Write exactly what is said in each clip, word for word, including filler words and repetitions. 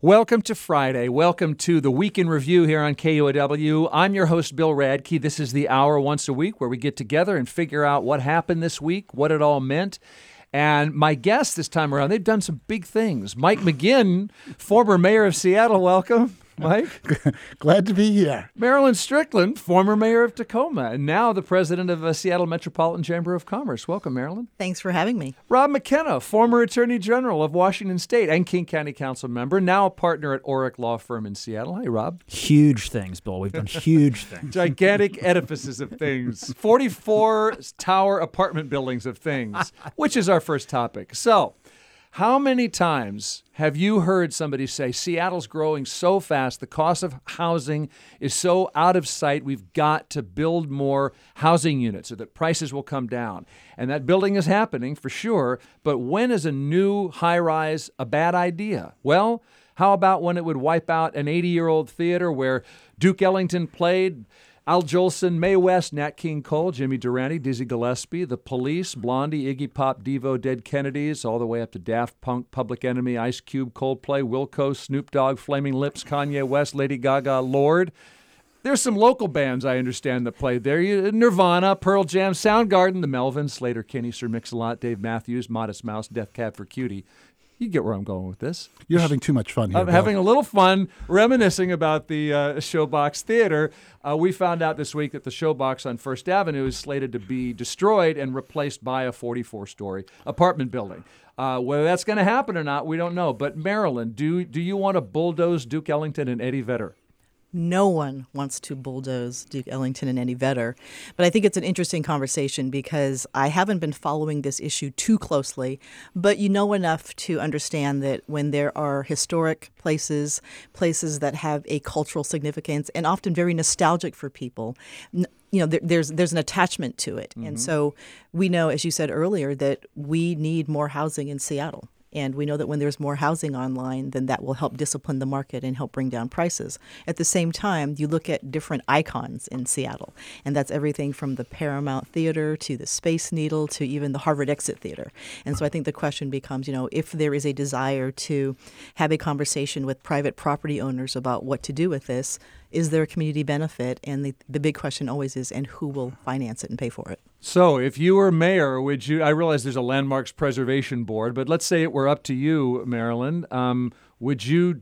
Welcome to Friday. Welcome to the Week in Review here on K U O W. I'm your host, Bill Radke. This is the hour once a week where we get together and figure out what happened this week, what it all meant. And my guest this time around, they've done some big things. Mike McGinn, former mayor of Seattle, welcome. Mike? Glad to be here. Marilyn Strickland, former mayor of Tacoma, and now the president of the Seattle Metropolitan Chamber of Commerce. Welcome, Marilyn. Thanks for having me. Rob McKenna, former attorney general of Washington State and King County Council member, now a partner at Orrick Law Firm in Seattle. Hey, Rob. Huge things, Bill. We've done huge things. Gigantic edifices of things. forty-four tower apartment buildings of things, which is our first topic. So, how many times have you heard somebody say, Seattle's growing so fast, the cost of housing is so out of sight, we've got to build more housing units so that prices will come down? And that building is happening for sure, but when is a new high-rise a bad idea? Well, how about when it would wipe out an eighty-year-old theater where Duke Ellington played, Al Jolson, Mae West, Nat King Cole, Jimmy Durante, Dizzy Gillespie, The Police, Blondie, Iggy Pop, Devo, Dead Kennedys, all the way up to Daft Punk, Public Enemy, Ice Cube, Coldplay, Wilco, Snoop Dogg, Flaming Lips, Kanye West, Lady Gaga, Lorde. There's some local bands, I understand, that played there. Nirvana, Pearl Jam, Soundgarden, The Melvins, Slater, Kinney, Sir Mix-a-Lot, Dave Matthews, Modest Mouse, Death Cab for Cutie. You get where I'm going with this. You're having too much fun here. I'm Bill. having a little fun reminiscing about the uh, Showbox Theater. Uh, we found out this week that the Showbox on First Avenue is slated to be destroyed and replaced by a forty-four story apartment building. Uh, whether that's going to happen or not, we don't know. But Marilyn, do do you want to bulldoze Duke Ellington and Eddie Vedder? No one wants to bulldoze Duke Ellington and Eddie Vedder. But I think it's an interesting conversation because I haven't been following this issue too closely, but you know enough to understand that when there are historic places, places that have a cultural significance and often very nostalgic for people, you know, there, there's there's an attachment to it. Mm-hmm. And so we know, as you said earlier, that we need more housing in Seattle. And we know that when there's more housing online, then that will help discipline the market and help bring down prices. At the same time, you look at different icons in Seattle, and that's everything from the Paramount Theater to the Space Needle to even the Harvard Exit Theater. And so I think the question becomes, you know, if there is a desire to have a conversation with private property owners about what to do with this, is there a community benefit? And the, the big question always is, and who will finance it and pay for it? So if you were mayor, would you, I realize there's a Landmarks Preservation Board, but let's say it were up to you, Marilyn, um, would you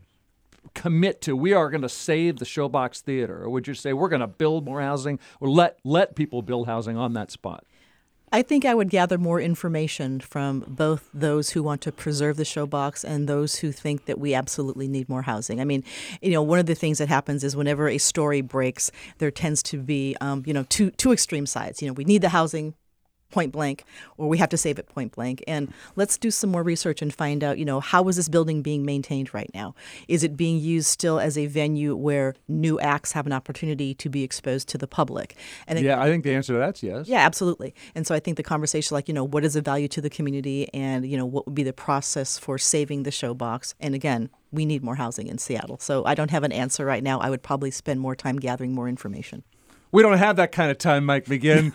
commit to, we are going to save the Showbox Theater? Or would you say we're going to build more housing or let let people build housing on that spot? I think I would gather more information from both those who want to preserve the Showbox and those who think that we absolutely need more housing. I mean, you know, one of the things that happens is whenever a story breaks, there tends to be, um, you know, two two extreme sides. You know, we need the housing, point blank, or we have to save it point blank. And let's do some more research and find out, you know, how is this building being maintained right now? Is it being used still as a venue where new acts have an opportunity to be exposed to the public? And it, yeah, I think the answer to that's yes. Yeah, absolutely. And so I think the conversation, like, you know, what is the value to the community and, you know, what would be the process for saving the Showbox? And again, we need more housing in Seattle. So I don't have an answer right now. I would probably spend more time gathering more information. We don't have that kind of time, Mike McGinn.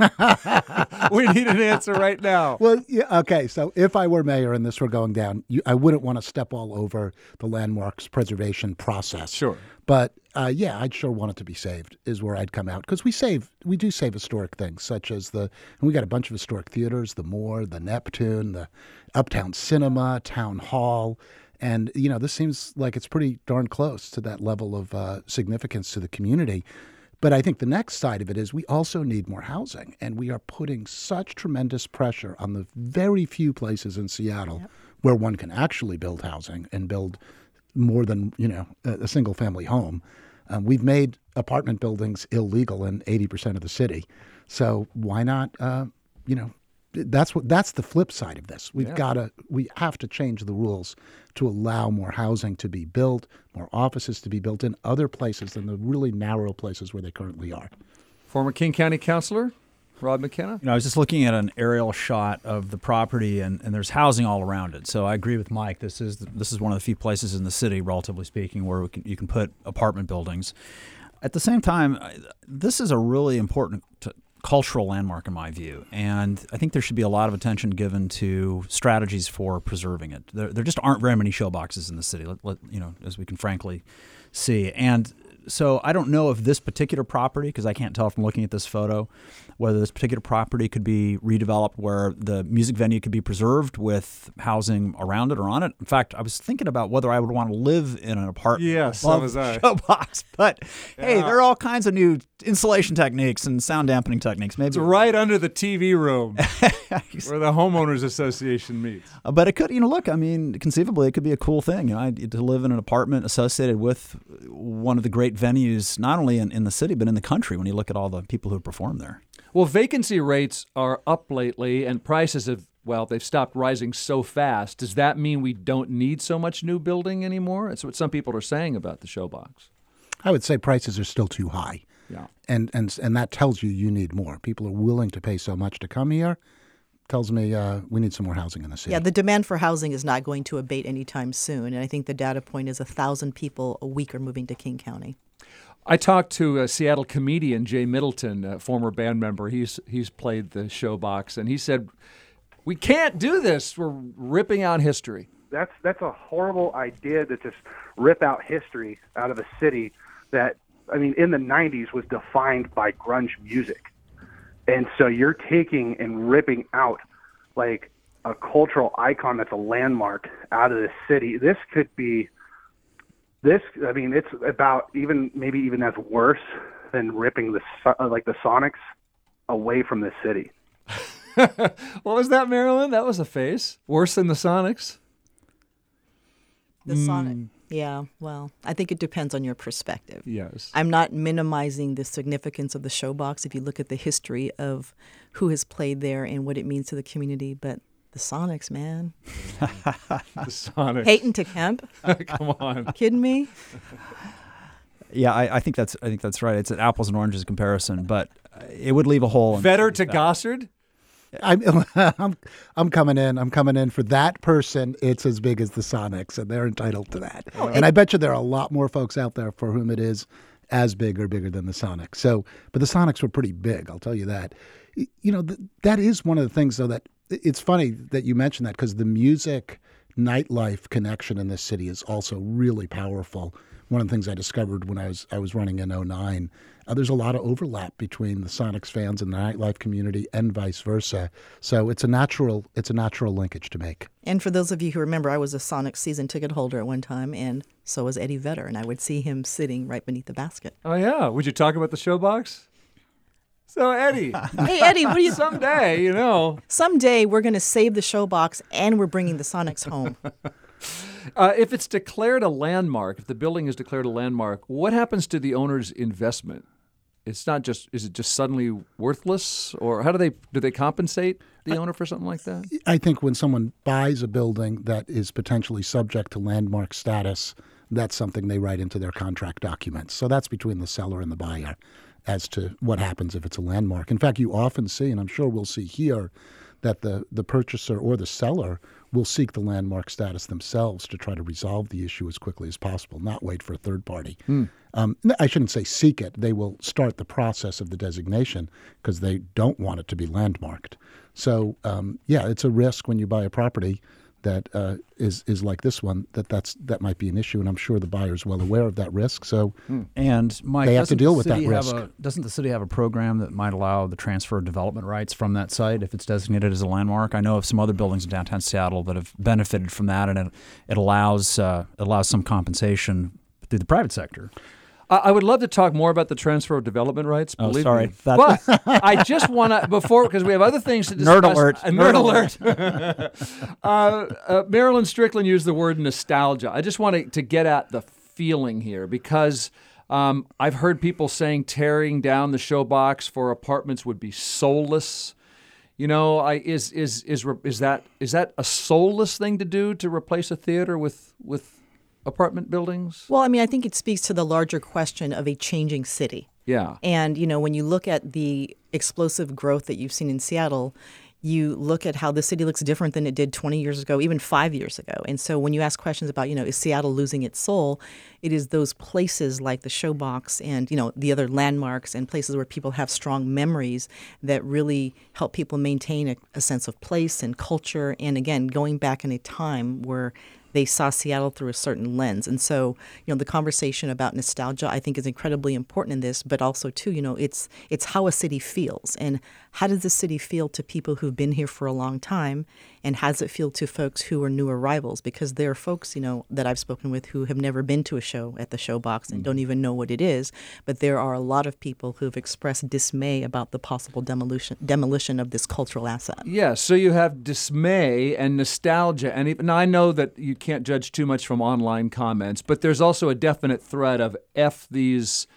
We need an answer right now. Well, yeah, okay, so if I were mayor and this were going down, you, I wouldn't want to step all over the landmarks preservation process. Sure. But, uh, yeah, I'd sure want it to be saved is where I'd come out. Because we save, we do save historic things, such as the, and we got a bunch of historic theaters, the Moore, the Neptune, the Uptown Cinema, Town Hall. And, you know, this seems like it's pretty darn close to that level of uh, significance to the community. But I think the next side of it is we also need more housing, and we are putting such tremendous pressure on the very few places in Seattle yep. where one can actually build housing and build more than, you know, a, a single-family home. Um, we've made apartment buildings illegal in eighty percent of the city. So why not, uh, you know, that's what that's the flip side of this. We've yeah. got to we have to change the rules to allow more housing to be built, more offices to be built in other places than the really narrow places where they currently are. Former King County Councilor Rob McKenna? You know, I was just looking at an aerial shot of the property, and, and there's housing all around it. So I agree with Mike. This is this is one of the few places in the city, relatively speaking, where we can, you can put apartment buildings. At the same time, this is a really important t- cultural landmark in my view, and I think there should be a lot of attention given to strategies for preserving it. There, there just aren't very many showboxes in the city, let, let, you know, as we can frankly see. And so I don't know if this particular property, because I can't tell from looking at this photo, whether this particular property could be redeveloped where the music venue could be preserved with housing around it or on it. In fact, I was thinking about whether I would want to live in an apartment Yes, so above was I. showbox. But hey, Yeah. there are all kinds of new insulation techniques and sound dampening techniques. Maybe It's right under the T V room where the homeowners association meets. Uh, But it could, you know, look, I mean, conceivably, it could be a cool thing, you know, I- to live in an apartment associated with one of the great venues, not only in, in the city, but in the country when you look at all the people who perform there. Well, vacancy rates are up lately, and prices have, well, they've stopped rising so fast. Does that mean we don't need so much new building anymore? That's what some people are saying about the showbox. I would say prices are still too high. Yeah. And, and, and that tells you you need more. People are willing to pay so much to come here. Tells me uh, we need some more housing in the city. Yeah, the demand for housing is not going to abate anytime soon. And I think the data point is a thousand people a week are moving to King County. I talked to a Seattle comedian, Jay Middleton, a former band member. He's he's played the showbox, and he said, "We can't do this. We're ripping out history." That's that's a horrible idea to just rip out history out of a city that, I mean, in the nineties was defined by grunge music. And so you're taking and ripping out like a cultural icon that's a landmark out of the city. This could be this. I mean, it's about even maybe even as worse than ripping the So- like the Sonics away from the city. What was that, Marilyn? That was a face. Worse than the Sonics. The Sonic. Yeah, well, I think it depends on your perspective. Yes. I'm not minimizing the significance of the showbox if you look at the history of who has played there and what it means to the community, but the Sonics, man. The Sonics. Peyton to Kemp? Come on. Kidding me? Yeah, I, I think that's I think that's right. It's an apples and oranges comparison, but it would leave a hole. In Vetter to Gossard? I'm, I'm, I'm coming in. I'm coming in for that person. It's as big as the Sonics, and they're entitled to that. Oh, and I bet you there are a lot more folks out there for whom it is as big or bigger than the Sonics. So, but the Sonics were pretty big. I'll tell you that. Y- You know, th- that is one of the things, though, that it's funny that you mentioned that because the music nightlife connection in this city is also really powerful. One of the things I discovered when I was I was running in oh nine, uh, there's a lot of overlap between the Sonics fans and the nightlife community, and vice versa. So it's a natural it's a natural linkage to make. And for those of you who remember, I was a Sonic season ticket holder at one time, and so was Eddie Vedder, and I would see him sitting right beneath the basket. Oh, yeah. Would you talk about the showbox? So, Eddie, Hey, Eddie, what do you? someday, you know. Someday we're going to save the showbox, and we're bringing the Sonics home. Uh, if it's declared a landmark, if the building is declared a landmark, what happens to the owner's investment? It's not just, is it just suddenly worthless? Or how do they, do they compensate the owner for something like that? I think when someone buys a building that is potentially subject to landmark status, that's something they write into their contract documents. So that's between the seller and the buyer as to what happens if it's a landmark. In fact, you often see, and I'm sure we'll see here, that the, the purchaser or the seller will seek the landmark status themselves to try to resolve the issue as quickly as possible, not wait for a third party. Hmm. Um, I shouldn't say seek it. They will start the process of the designation because they don't want it to be landmarked. So, um, yeah, it's a risk when you buy a property that uh, is is like this one, that that's, that might be an issue, and I'm sure the buyer's well aware of that risk. So And Mike, They have to doesn't deal the with that city have risk. a- doesn't the city have a program that might allow the transfer of development rights from that site if it's designated as a landmark? I know of some other buildings in downtown Seattle that have benefited from that, and it, it allows uh, it allows some compensation through the private sector. I I would love to talk more about the transfer of development rights. Oh, believe sorry. me. That- But I just want to, before, because we have other things to discuss. Nerd alert. Uh, nerd, Nerd alert. uh, uh, Marilyn Strickland used the word nostalgia. I just want to, to get at the feeling here because um, I've heard people saying tearing down the showbox for apartments would be soulless. You know, I is is is re- is that is that a soulless thing to do to replace a theater with with apartment buildings? Well, I mean, I think it speaks to the larger question of a changing city. Yeah. And, you know, when you look at the explosive growth that you've seen in Seattle, you look at how the city looks different than it did twenty years ago, even five years ago. And so when you ask questions about, you know, is Seattle losing its soul, it is those places like the Showbox and, you know, the other landmarks and places where people have strong memories that really help people maintain a, a sense of place and culture. And again, going back in a time where they saw Seattle through a certain lens. And so, you know, the conversation about nostalgia, I think, is incredibly important in this, but also, too, you know, it's it's how a city feels. And how does the city feel to people who've been here for a long time? And how does it feel to folks who are new arrivals? Because there are folks, you know, that I've spoken with who have never been to a show at the Showbox and mm-hmm. don't even know what it is. But there are a lot of people who've expressed dismay about the possible demolition demolition of this cultural asset. Yeah, so you have dismay and nostalgia. And even, now I know that you can't judge too much from online comments, but there's also a definite thread of F these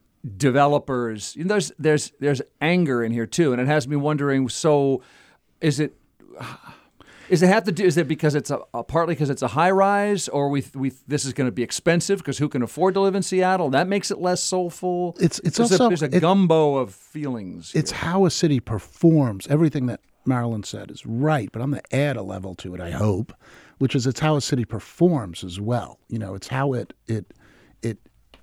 developers. You know, there's there's there's anger in here too, and it has me wondering. So, is it is it have to do? Is it because it's a, a partly because it's a high rise, or we we this is going to be expensive because who can afford to live in Seattle? That makes it less soulful. It's it's there's also a, there's a it, gumbo of feelings. It's here. how a city performs. Everything that Marilyn said is right, but I'm going to add a level to it. I hope. Which is it's how a city performs as well. You know, it's how it it it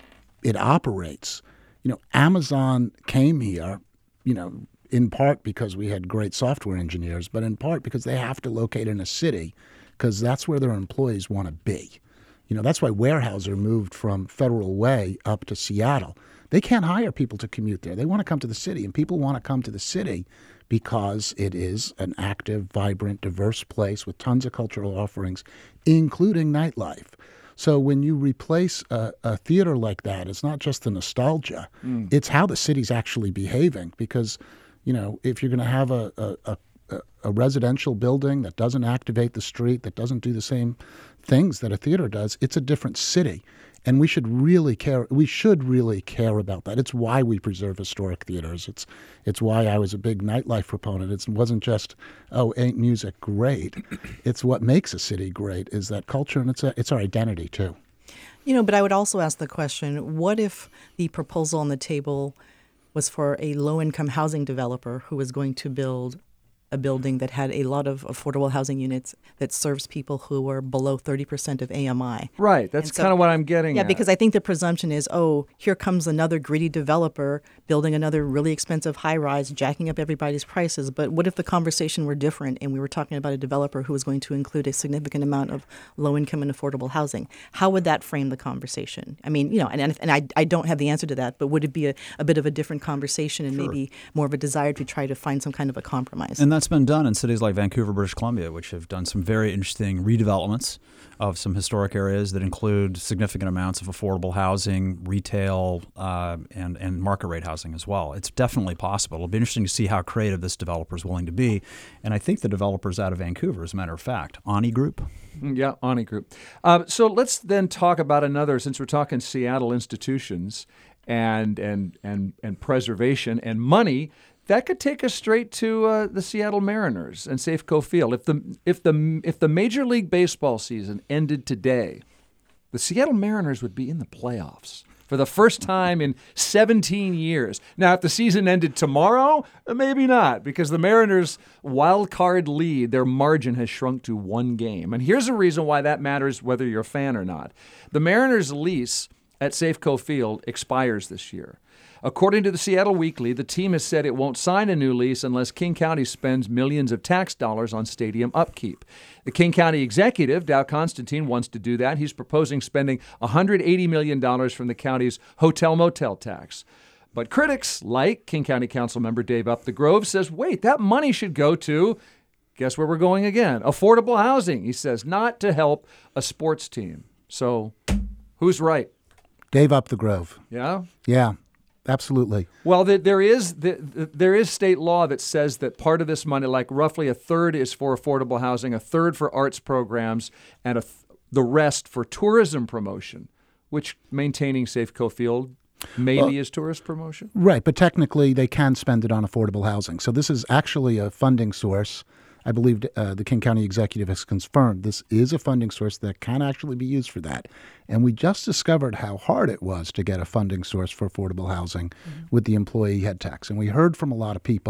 it operates. You know, Amazon came here, you know, in part because we had great software engineers, but in part because they have to locate in a city because that's where their employees want to be. You know, that's why Weyerhaeuser moved from Federal Way up to Seattle. They can't hire people to commute there. They want to come to the city, and people want to come to the city because it is an active, vibrant, diverse place with tons of cultural offerings, including nightlife. So when you replace a, a theater like that, it's not just the nostalgia. Mm. It's how the city's actually behaving. Because, you know, if you're going to have a, a, a, a residential building that doesn't activate the street, that doesn't do the same things that a theater does, it's a different city. And we should really care. We should really care about that. It's why we preserve historic theaters. It's it's why I was a big nightlife proponent. It wasn't just, oh, ain't music great? It's what makes a city great is that culture, and it's a, it's our identity too. You know, but I would also ask the question: what if the proposal on the table was for a low-income housing developer who was going to build a building that had a lot of affordable housing units that serves people who are below thirty percent of A M I. Right. That's so, kind of what I'm getting yeah, at. Yeah, because I think the presumption is, oh, here comes another greedy developer building another really expensive high-rise, jacking up everybody's prices. But what if the conversation were different and we were talking about a developer who was going to include a significant amount of low-income and affordable housing? How would that frame the conversation? I mean, you know, and, and I, I don't have the answer to that, but would it be a, a bit of a different conversation and sure. maybe more of a desire to try to find some kind of a compromise? And that's been done in cities like Vancouver, British Columbia, which have done some very interesting redevelopments of some historic areas that include significant amounts of affordable housing, retail, uh, and, and market rate housing as well. It's definitely possible. It'll be interesting to see how creative this developer is willing to be. And I think the developers out of Vancouver, as a matter of fact, Ani Group. Yeah, Ani Group. Uh, so let's then talk about another, since we're talking Seattle institutions and and and and preservation and money. That could take us straight to uh, the Seattle Mariners and Safeco Field. If the if the if the Major League Baseball season ended today, the Seattle Mariners would be in the playoffs for the first time in seventeen years. Now, if the season ended tomorrow, maybe not, because the Mariners' wild card lead, their margin has shrunk to one game. And here's a reason why that matters, whether you're a fan or not. The Mariners' lease at Safeco Field expires this year. According to the Seattle Weekly, the team has said it won't sign a new lease unless King County spends millions of tax dollars on stadium upkeep. The King County executive, Dow Constantine, wants to do that. He's proposing spending one hundred eighty million dollars from the county's hotel-motel tax. But critics, like King County Council member Dave Up the Grove, says, wait, that money should go to, guess where we're going again, affordable housing, he says, not to help a sports team. So who's right? Dave Up the Grove. Yeah? Yeah. Absolutely. Well, the, there is the, the, there is state law that says that part of this money, like roughly a third, is for affordable housing, a third for arts programs, and a th- the rest for tourism promotion, which maintaining Safeco Field maybe well, is tourist promotion. Right, but technically they can spend it on affordable housing. So this is actually a funding source. I believe uh, the King County executive has confirmed this is a funding source that can actually be used for that. And we just discovered how hard it was to get a funding source for affordable housing mm-hmm. with the employee head tax. And we heard from a lot of people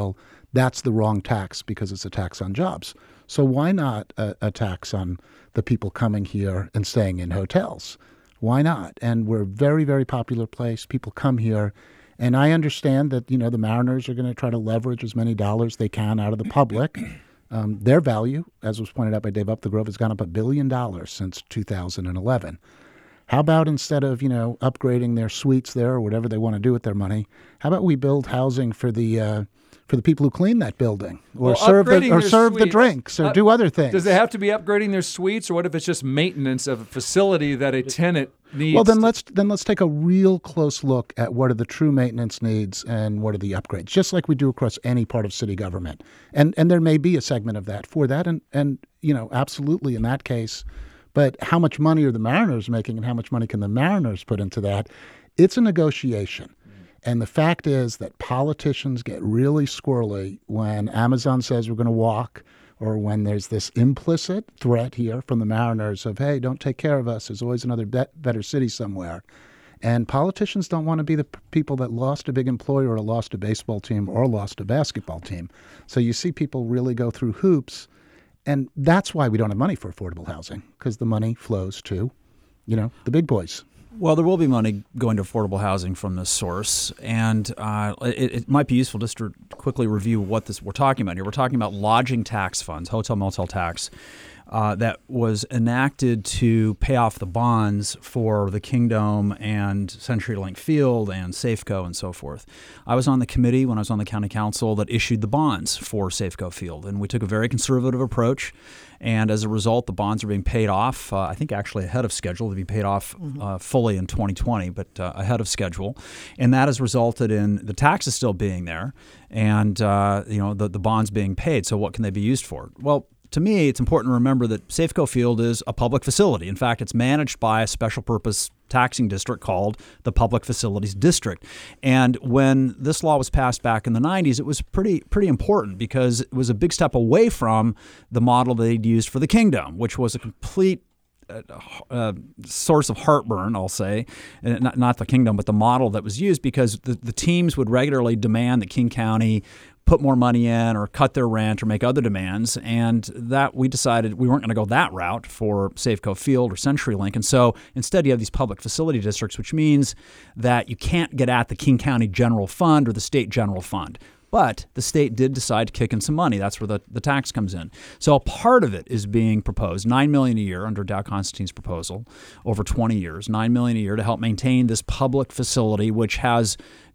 that's the wrong tax because it's a tax on jobs. So why not a, a tax on the people coming here and staying in hotels? Why not? And we're a very, very popular place. People come here. And I understand that, you know, the Mariners are going to try to leverage as many dollars they can out of the public. Um, their value, as was pointed out by Dave Upthegrove, has gone up a billion dollars since two thousand eleven. How about instead of, you know, upgrading their suites there or whatever they want to do with their money, how about we build housing for the uh, for the people who clean that building, or Well, serve the, upgrading or their serve the suites- drinks, or uh, do other things? Does it have to be upgrading their suites, or what if it's just maintenance of a facility that a tenant needs? Well, then to- let's then let's take a real close look at what are the true maintenance needs and what are the upgrades, just like we do across any part of city government. And and there may be a segment of that for that, and and you know, absolutely in that case. But how much money are the Mariners making, and how much money can the Mariners put into that? It's a negotiation. And the fact is that politicians get really squirrely when Amazon says we're going to walk, or when there's this implicit threat here from the Mariners of, hey, don't take care of us. There's always another be- better city somewhere. And politicians don't want to be the p- people that lost a big employer or lost a baseball team or lost a basketball team. So you see people really go through hoops. And that's why we don't have money for affordable housing, because the money flows to, you know, the big boys. Well, there will be money going to affordable housing from this source, and uh, it, it might be useful just to quickly review what this we're talking about here. We're talking about lodging tax funds, hotel motel tax, uh, that was enacted to pay off the bonds for the Kingdome and CenturyLink Field and Safeco and so forth. I was on the committee when I was on the county council that issued the bonds for Safeco Field, and we took a very conservative approach. And as a result, the bonds are being paid off, uh, I think actually ahead of schedule, to be paid off uh, fully in twenty twenty, but uh, ahead of schedule. And that has resulted in the taxes still being there and uh, you know the, the bonds being paid. So what can they be used for? Well, to me, it's important to remember that Safeco Field is a public facility. In fact, it's managed by a special purpose taxing district called the Public Facilities District. And when this law was passed back in the nineties, it was pretty pretty important because it was a big step away from the model they'd used for the Kingdome, which was a complete uh, uh, source of heartburn, I'll say, and not, not the Kingdome, but the model that was used, because the, the teams would regularly demand that King County put more money in or cut their rent or make other demands. And that we decided we weren't going to go that route for Safeco Field or CenturyLink. And so instead you have these public facility districts, which means that you can't get at the King County General Fund or the state general fund. But the state did decide to kick in some money. That's where the, the tax comes in. So a part of it is being proposed, nine million dollars a year under Dow Constantine's proposal over twenty years, nine million dollars a year to help maintain this public facility, which has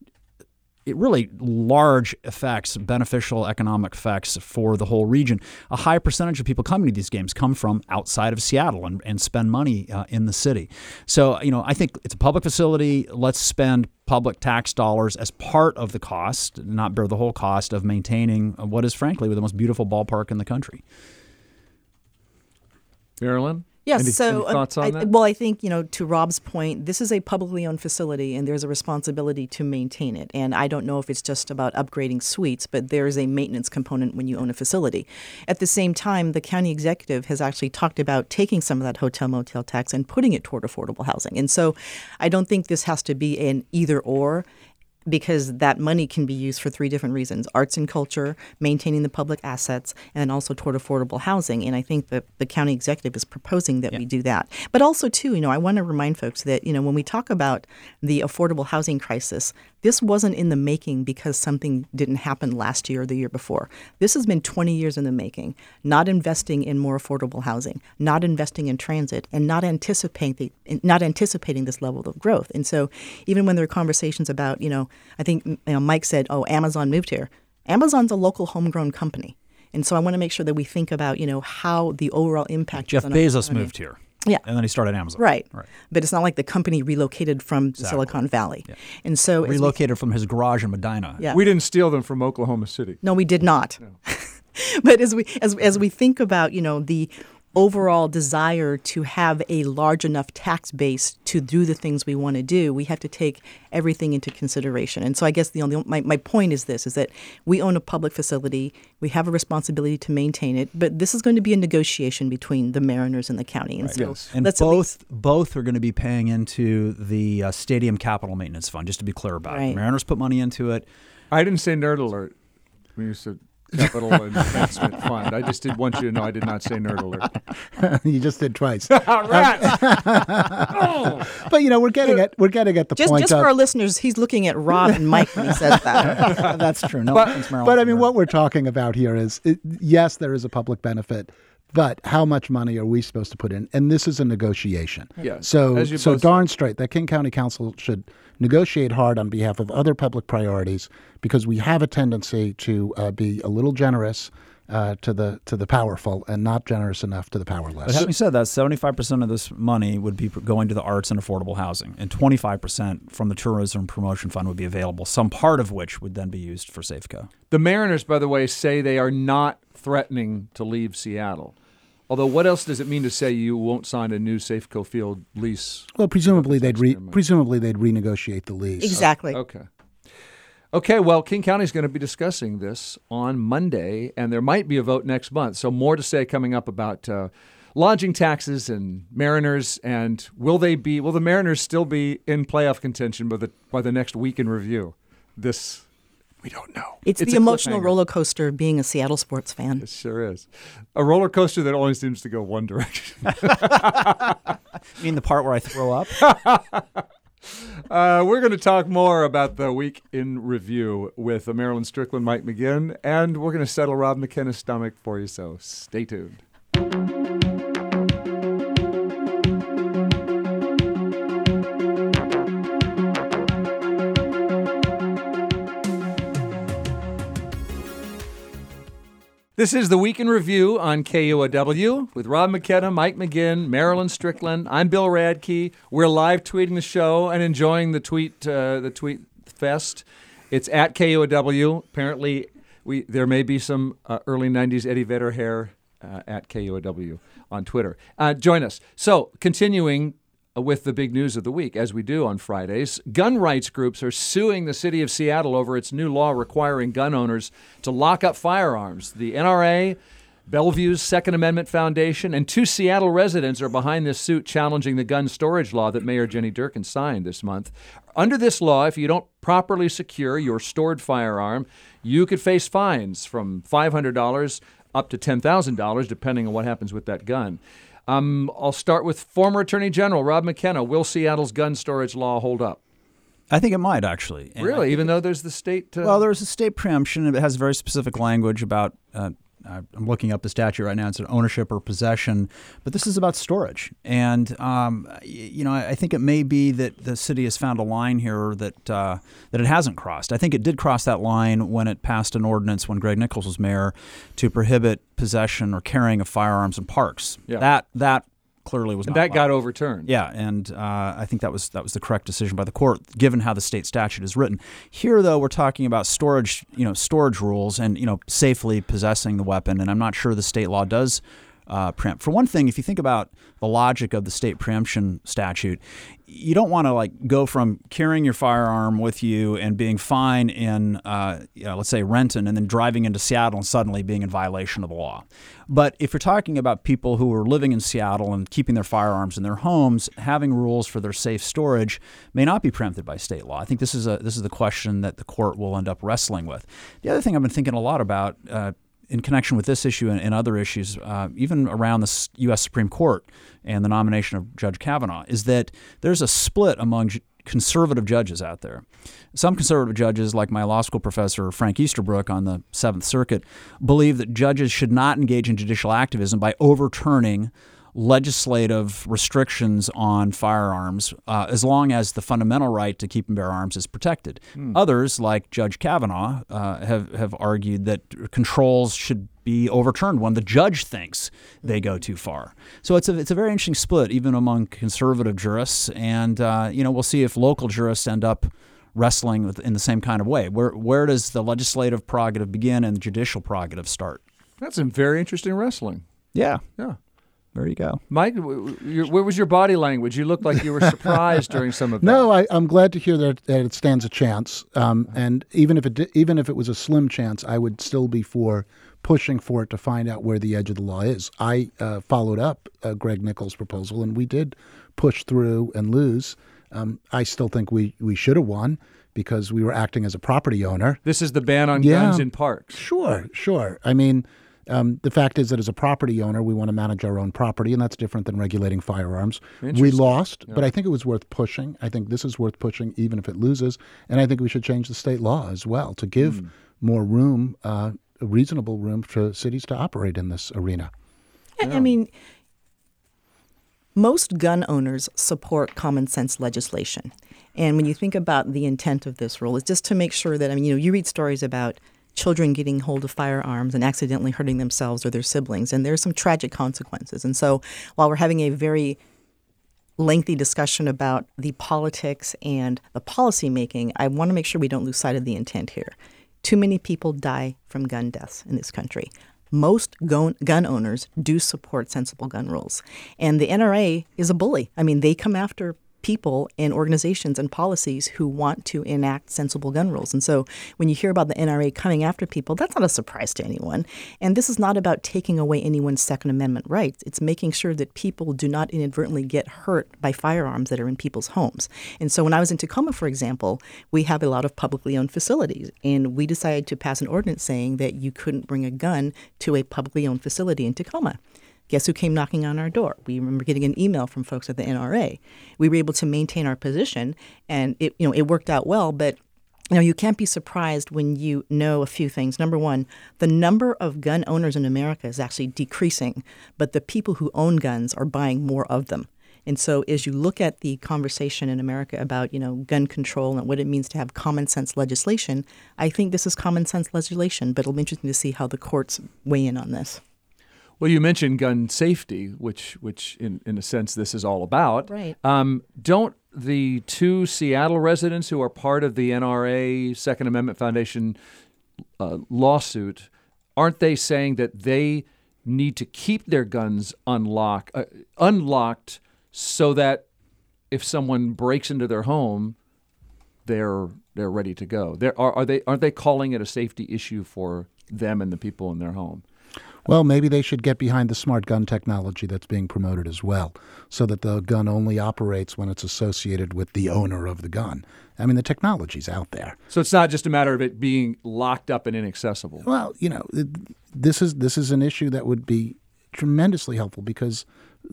it really large effects, beneficial economic effects for the whole region. A high percentage of people coming to these games come from outside of Seattle and, and spend money uh, in the city. So, you know, I think it's a public facility. Let's spend public tax dollars as part of the cost, not bear the whole cost of maintaining what is, frankly, the most beautiful ballpark in the country. Marilyn? Yes. Any, so any thoughts uh, on I, that? well, I think, you know, to Rob's point, this is a publicly owned facility and there's a responsibility to maintain it. And I don't know if it's just about upgrading suites, but there's a maintenance component when you own a facility. At the same time, the county executive has actually talked about taking some of that hotel motel tax and putting it toward affordable housing. And so I don't think this has to be an either or, because that money can be used for three different reasons: arts and culture, maintaining the public assets, and also toward affordable housing. And I think that the county executive is proposing that Yeah. we do that. But also, too, you know, I want to remind folks that, you know, when we talk about the affordable housing crisis, this wasn't in the making because something didn't happen last year or the year before. This has been twenty years in the making, not investing in more affordable housing, not investing in transit, and not anticipating not anticipating this level of growth. And so even when there are conversations about, you know, I think, you know, Mike said, oh, Amazon moved here. Amazon's a local homegrown company. And so I want to make sure that we think about, you know, how the overall impact Jeff is on our Bezos economy. moved here. Yeah. And then he started Amazon. Right. Right. But it's not like the company relocated from Exactly. Silicon Valley. Yeah. And so as we- Relocated from his garage in Medina. yeah. We didn't steal them from Oklahoma City. No, we did not. But as we as as we think about, you know, the overall desire to have a large enough tax base to do the things we want to do, we have to take everything into consideration. And so I guess the only my, my point is this, is that we own a public facility, we have a responsibility to maintain it, but this is going to be a negotiation between the Mariners and the county. And so Yes. And let's at least- both both are going to be paying into the uh, Stadium Capital Maintenance Fund, just to be clear about Right. it. Mariners put money into it. I didn't say nerd alert. when you said Capital Investment Fund. I just did want you to know I did not say nerd alert. You just did twice. Rats! But you know, we're getting at we're getting at the Just, point just of, for our listeners, he's looking at Rob and Mike when he says that. That's true. No but, offense, Maryland. but I mean, what we're talking about here is, it, yes, there is a public benefit, but how much money are we supposed to put in? And this is a negotiation. Yeah, So, as you so both darn straight that King County Council should negotiate hard on behalf of other public priorities, because we have a tendency to uh, be a little generous uh, to the to the powerful and not generous enough to the But powerless. having said that, seventy-five percent of this money would be going to the arts and affordable housing, and twenty-five percent from the Tourism Promotion Fund would be available, some part of which would then be used for Safeco. The Mariners, by the way, say they are not threatening to leave Seattle. Although, what else does it mean to say you won't sign a new Safeco Field lease? Well, presumably they'd re- Taxpayer money. presumably they'd renegotiate the lease. Exactly. Okay. Okay, well, King County is going to be discussing this on Monday, and there might be a vote next month. So more to say coming up about uh, lodging taxes and Mariners, and will they be? Will the Mariners still be in playoff contention by the by the next week in review? This we don't know. It's, It's the a emotional cliffhanger. roller coaster of being a Seattle sports fan. It sure is a roller coaster that only seems to go one direction. You mean the part where I throw up? Uh, we're going to talk more about the week in review with Marilyn Strickland, Mike McGinn, and we're going to settle Rob McKenna's stomach for you, so stay tuned. This is the Week in Review on K U O W with Rob McKenna, Mike McGinn, Marilyn Strickland. I'm Bill Radke. We're live tweeting the show and enjoying the tweet uh, the tweet fest. It's at K U O W. Apparently, we there may be some uh, early nineties Eddie Vedder hair uh, at K U O W on Twitter. Uh, join us. So, continuing with the big news of the week, as we do on Fridays, gun rights groups are suing the city of Seattle over its new law requiring gun owners to lock up firearms. The N R A, Bellevue's Second Amendment Foundation, and two Seattle residents are behind this suit challenging the gun storage law that Mayor Jenny Durkan signed this month. Under this law, if you don't properly secure your stored firearm, you could face fines from five hundred dollars up to ten thousand dollars, depending on what happens with that gun. Um, I'll start with former Attorney General Rob McKenna. Will Seattle's gun storage law hold up? I think it might, actually. And Really? I- Even though there's the state... Uh, Well, there's a state preemption. It has very specific language about, uh, I'm looking up the statute right now, it's an ownership or possession, but this is about storage. And, um, y- you know, I I think it may be that the city has found a line here that uh, that it hasn't crossed. I think it did cross that line when it passed an ordinance when Greg Nichols was mayor to prohibit possession or carrying of firearms in parks. Yeah. That that clearly was and not that got allowed. overturned. Yeah, and uh, I think that was that was the correct decision by the court, given how the state statute is written. Here, though, we're talking about storage, you know, storage rules, and you know, safely possessing the weapon. And I'm not sure the state law does uh, preempt. For one thing, if you think about the logic of the state preemption statute, you don't want to like go from carrying your firearm with you and being fine in, uh, you know, let's say Renton, and then driving into Seattle and suddenly being in violation of the law. But if you're talking about people who are living in Seattle and keeping their firearms in their homes, having rules for their safe storage may not be preempted by state law. I think this is a this is the question that the court will end up wrestling with. The other thing I've been thinking a lot about uh, in connection with this issue and, and other issues, uh, even around the U S Supreme Court and the nomination of Judge Kavanaugh, is that there's a split among ju- conservative judges out there. Some conservative judges, like my law school professor Frank Easterbrook on the Seventh Circuit, believe that judges should not engage in judicial activism by overturning legislative restrictions on firearms uh, as long as the fundamental right to keep and bear arms is protected. Hmm. Others, like Judge Kavanaugh, uh, have, have argued that controls should be overturned when the judge thinks they go too far. So it's a it's a very interesting split, even among conservative jurists, and uh, you know we'll see if local jurists end up wrestling with, in the same kind of way. Where where does the legislative prerogative begin and the judicial prerogative start? That's some very interesting wrestling. Yeah, Yeah. there you go. Mike, w- w- your- where was your body language? You looked like you were surprised during some of that. No, I, I'm glad to hear that, that it stands a chance. Um, and even if it di- even if it was a slim chance, I would still be for pushing for it to find out where the edge of the law is. I uh, followed up uh, Greg Nichols' proposal, and we did push through and lose Um, I still think we, we should have won because we were acting as a property owner. This is the ban on Yeah. guns in parks. Sure, sure. I mean, um, the fact is that as a property owner, we want to manage our own property, and that's different than regulating firearms. We Interesting. lost, but I think it was worth pushing. I think this is worth pushing even if it loses. And I think we should change the state law as well to give Hmm. more room, uh, reasonable room for cities to operate in this arena. I I mean, most gun owners support common sense legislation. And when you think about the intent of this rule, it's just to make sure that, I mean, you know, you read stories about children getting hold of firearms and accidentally hurting themselves or their siblings, and there's some tragic consequences. And so while we're having a very lengthy discussion about the politics and the policy making, I want to make sure we don't lose sight of the intent here. Too many people die from gun deaths in this country. Most gun, gun owners do support sensible gun rules. And the N R A is a bully. I mean, they come after people and organizations and policies who want to enact sensible gun rules. And so when you hear about the N R A coming after people, that's not a surprise to anyone. And this is not about taking away anyone's Second Amendment rights. It's making sure that people do not inadvertently get hurt by firearms that are in people's homes. And so when I was in Tacoma, for example, we have a lot of publicly owned facilities. And we decided to pass an ordinance saying that you couldn't bring a gun to a publicly owned facility in Tacoma. Guess who came knocking on our door? We remember getting an email from folks at the N R A. We were able to maintain our position, and it, you know, it worked out well. But you know, you can't be surprised when you know a few things. Number one, the number of gun owners in America is actually decreasing, but the people who own guns are buying more of them. And so as you look at the conversation in America about, you know, gun control and what it means to have common sense legislation, I think this is common sense legislation, but it'll be interesting to see how the courts weigh in on this. Well, you mentioned gun safety, which, which in, in a sense, this is all about. Right. Um, don't the two Seattle residents who are part of the N R A Second Amendment Foundation uh, lawsuit, aren't they saying that they need to keep their guns unlock, uh, unlocked so that if someone breaks into their home, they're they're ready to go? They're, are, are they aren't they calling it a safety issue for them and the people in their home? Well, maybe they should get behind the smart gun technology that's being promoted as well, so that the gun only operates when it's associated with the owner of the gun. I mean, the technology's out there. So it's not just a matter of it being locked up and inaccessible. Well, you know, it, this is this is an issue that would be tremendously helpful because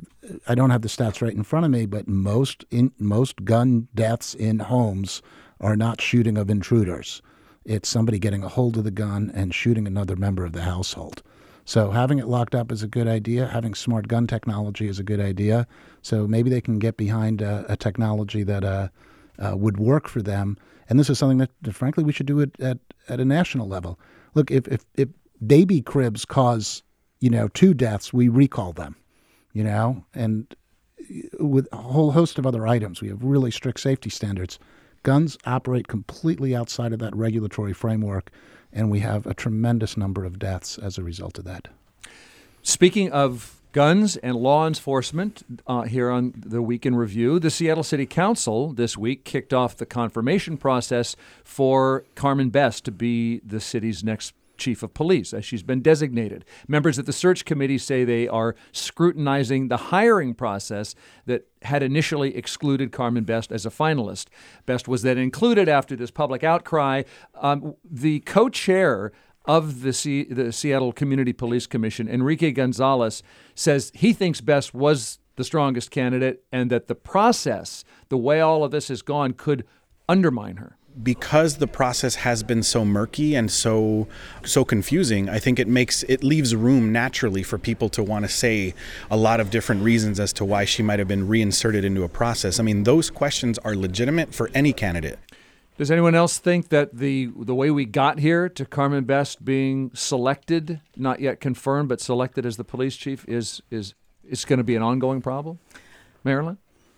I don't have the stats right in front of me, but most in, most gun deaths in homes are not shooting of intruders. It's somebody getting a hold of the gun and shooting another member of the household. So having it locked up is a good idea. Having smart gun technology is a good idea. So maybe they can get behind a, a technology that uh, uh, would work for them. And this is something that, that frankly, we should do it at, at a national level. Look, if, if, if baby cribs cause, you know, two deaths, we recall them, you know, and with a whole host of other items. We have really strict safety standards. Guns operate completely outside of that regulatory framework, and we have a tremendous number of deaths as a result of that. Speaking of guns and law enforcement, uh, here on the Week in Review, the Seattle City Council this week kicked off the confirmation process for Carmen Best to be the city's next chief of police, as she's been designated. Members of the search committee say they are scrutinizing the hiring process that had initially excluded Carmen Best as a finalist. Best was then included after this public outcry. Um, the co-chair of the, C- the Seattle Community Police Commission, Enrique Gonzalez, says he thinks Best was the strongest candidate and that the process, the way all of this has gone, could undermine her. Because the process has been so murky and so so confusing, I think it makes it leaves room naturally for people to want to say a lot of different reasons as to why she might have been reinserted into a process. I mean, those questions are legitimate for any candidate. Does anyone else think that the the way we got here to Carmen Best being selected, not yet confirmed, but selected as the police chief, is is is going to be an ongoing problem? Marilyn?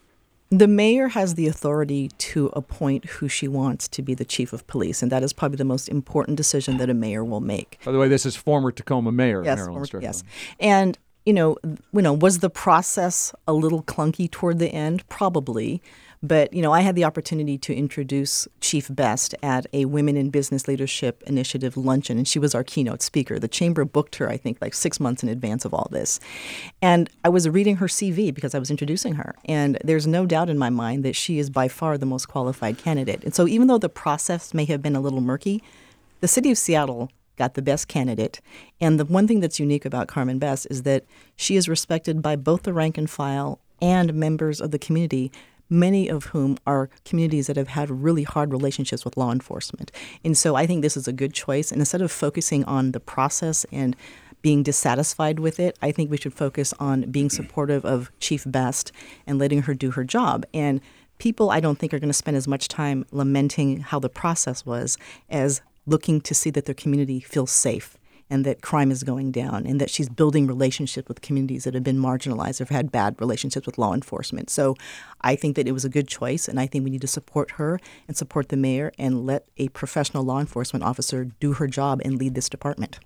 The mayor has the authority to appoint who she wants to be the chief of police, and that is probably the most important decision that a mayor will make. By the way, this is former Tacoma Mayor Yes, Marilyn former- Strickland. yes. And, you know, you know, was the process a little clunky toward the end? Probably. But, you know, I had the opportunity to introduce Chief Best at a Women in Business Leadership Initiative luncheon, and she was our keynote speaker. The chamber booked her, I think, like six months in advance of all this. And I was reading her C V because I was introducing her. And there's no doubt in my mind that she is by far the most qualified candidate. And so even though the process may have been a little murky, the city of Seattle got the best candidate. And the one thing that's unique about Carmen Best is that she is respected by both the rank and file and members of the community, many of whom are communities that have had really hard relationships with law enforcement. And so I think this is a good choice. And instead of focusing on the process and being dissatisfied with it, I think we should focus on being supportive of Chief Best and letting her do her job. And people, I don't think, are going to spend as much time lamenting how the process was as looking to see that their community feels safe and that crime is going down and that she's building relationships with communities that have been marginalized or have had bad relationships with law enforcement. So I think that it was a good choice, and I think we need to support her and support the mayor and let a professional law enforcement officer do her job and lead this department.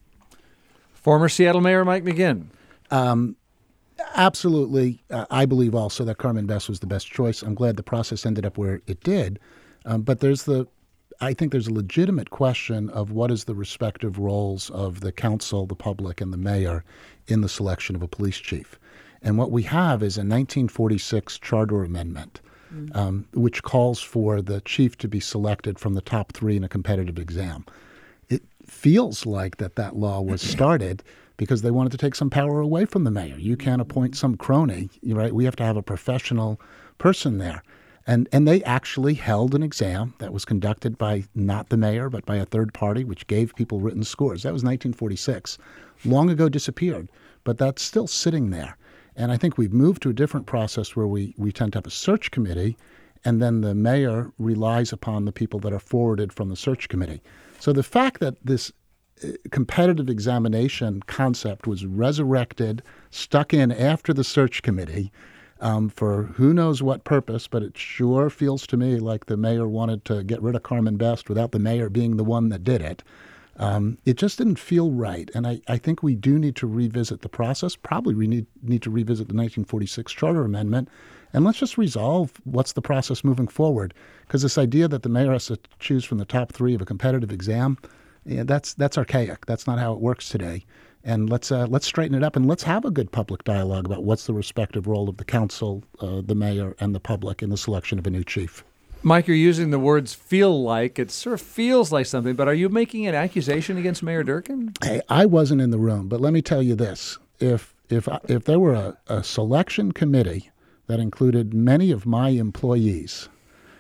Former Seattle Mayor Mike McGinn. Um, absolutely. Uh, I believe also that Carmen Best was the best choice. I'm glad the process ended up where it did. Um, but there's the I think there's a legitimate question of what is the respective roles of the council, the public, and the mayor in the selection of a police chief. And what we have is a nineteen forty-six charter amendment, mm-hmm. um, which calls for the chief to be selected from the top three in a competitive exam. It feels like that that law was started because they wanted to take some power away from the mayor. You can't appoint some crony, right? We have to have a professional person there. And and they actually held an exam that was conducted by not the mayor, but by a third party, which gave people written scores. That was nineteen forty-six. Long ago disappeared, but that's still sitting there. And I think we've moved to a different process where we, we tend to have a search committee, and then the mayor relies upon the people that are forwarded from the search committee. So the fact that this competitive examination concept was resurrected, stuck in after the search committee, Um, for who knows what purpose, but it sure feels to me like the mayor wanted to get rid of Carmen Best without the mayor being the one that did it. Um, it just didn't feel right. And I, I think we do need to revisit the process. Probably we need, need to revisit the nineteen forty-six Charter Amendment. And let's just resolve what's the process moving forward. Because this idea that the mayor has to choose from the top three of a competitive exam, yeah, that's that's archaic. That's not how it works today. And let's uh, let's straighten it up, and let's have a good public dialogue about what's the respective role of the council, uh, the mayor, and the public in the selection of a new chief. Mike, you're using the words "feel like." It sort of feels like something, but are you making an accusation against Mayor Durkan? Hey, I wasn't in the room, but let me tell you this: if if if there were a, a selection committee that included many of my employees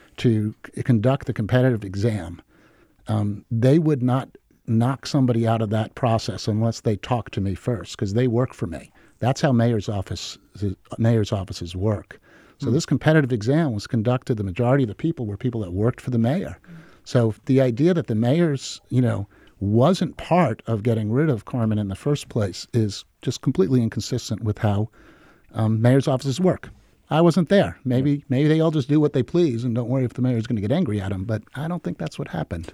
to c- conduct the competitive exam, um, they would not knock somebody out of that process unless they talk to me first, because they work for me. That's how mayor's office mayor's offices work. So mm. this competitive exam was conducted. The majority of the people were people that worked for the mayor. Mm. So the idea that the mayor's, you know, wasn't part of getting rid of Carmen in the first place is just completely inconsistent with how um, mayor's offices work. I wasn't there. Maybe maybe they all just do what they please and don't worry if the mayor's going to get angry at them. But I don't think that's what happened.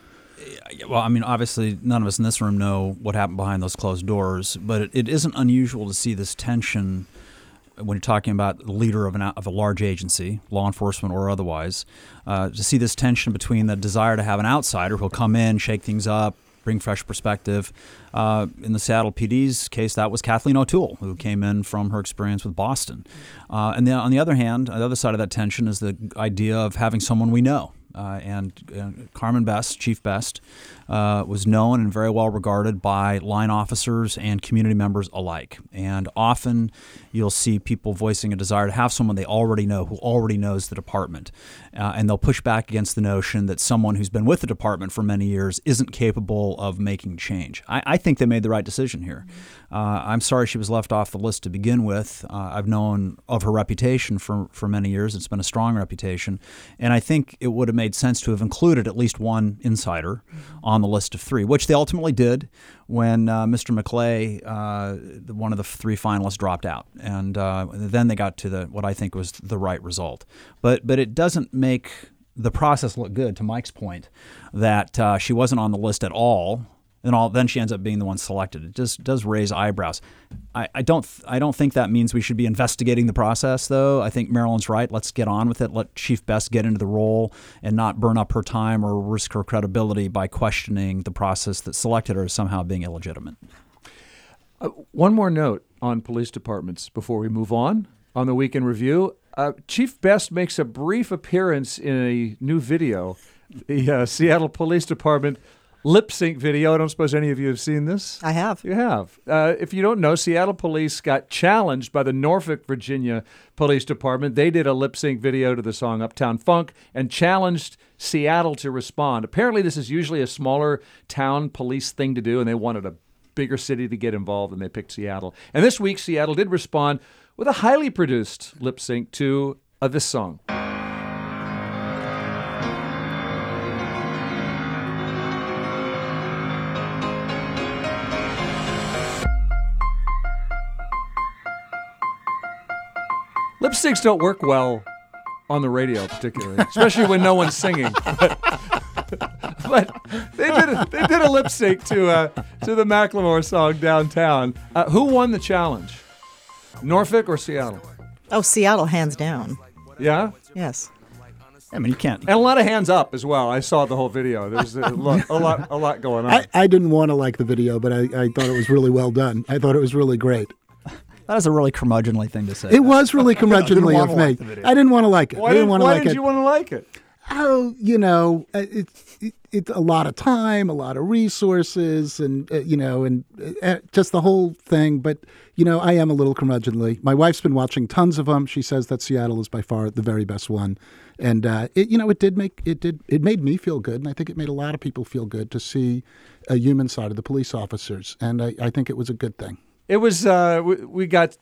Well, I mean, obviously, none of us in this room know what happened behind those closed doors, but it, it isn't unusual to see this tension when you're talking about the leader of, an, of a large agency, law enforcement or otherwise, uh, to see this tension between the desire to have an outsider who'll come in, shake things up, bring fresh perspective. Uh, in the Seattle P D's case, that was Kathleen O'Toole, who came in from her experience with Boston. Uh, and then on the other hand, on the other side of that tension is the idea of having someone we know. Uh, and uh, Carmen Best, Chief Best, uh, was known and very well regarded by line officers and community members alike. And often you'll see people voicing a desire to have someone they already know who already knows the department. Uh, and they'll push back against the notion that someone who's been with the department for many years isn't capable of making change. I, I think they made the right decision here. Uh, I'm sorry she was left off the list to begin with. Uh, I've known of her reputation for, for many years. It's been a strong reputation. And I think it would have made sense to have included at least one insider mm-hmm. on the list of three, which they ultimately did when uh, Mister McClay, uh, one of the three finalists, dropped out. And uh, then they got to the what I think was the right result. But but it doesn't make the process look good, to Mike's point, that uh, she wasn't on the list at all and all. Then she ends up being the one selected. It just does raise eyebrows. I, I don't I don't think that means we should be investigating the process, though. I think Marilyn's right. Let's get on with it. Let Chief Best get into the role and not burn up her time or risk her credibility by questioning the process that selected her as somehow being illegitimate. Uh, one more note on police departments before we move on on the Weekend Review. Uh, Chief Best makes a brief appearance in a new video, the uh, Seattle Police Department lip sync video. I don't suppose any of you have seen this. I have. You have. Uh, if you don't know, Seattle Police got challenged by the Norfolk, Virginia Police Department. They did a lip sync video to the song Uptown Funk and challenged Seattle to respond. Apparently, this is usually a smaller town police thing to do, and they wanted a bigger city to get involved, and they picked Seattle. And this week, Seattle did respond with a highly produced lip sync to uh, this song. Lip syncs don't work well on the radio, particularly, especially when no one's singing. But, but they did a, they did a lip sync to uh, to the Macklemore song Downtown. Uh, who won the challenge? Norfolk or Seattle? Oh, Seattle, hands down. Yeah? Yes. I mean, you can't. And a lot of hands up as well. I saw the whole video. There's a lot, a lot, a lot going on. I, I didn't want to like the video, but I, I thought it was really well done. I thought it was really great. That is a really curmudgeonly thing to say. It was really curmudgeonly wanna of like me. the video. I didn't want to like it. why I didn't did, want to why like did it. you want to like it? Oh, you know, uh, it's it, it's a lot of time, a lot of resources, and uh, you know, and uh, just the whole thing. But you know, I am a little curmudgeonly. My wife's been watching tons of them. She says that Seattle is by far the very best one, and uh, it, you know, it did make it did it made me feel good, and I think it made a lot of people feel good to see a human side of the police officers, and I, I think it was a good thing. It was. Uh, we, we got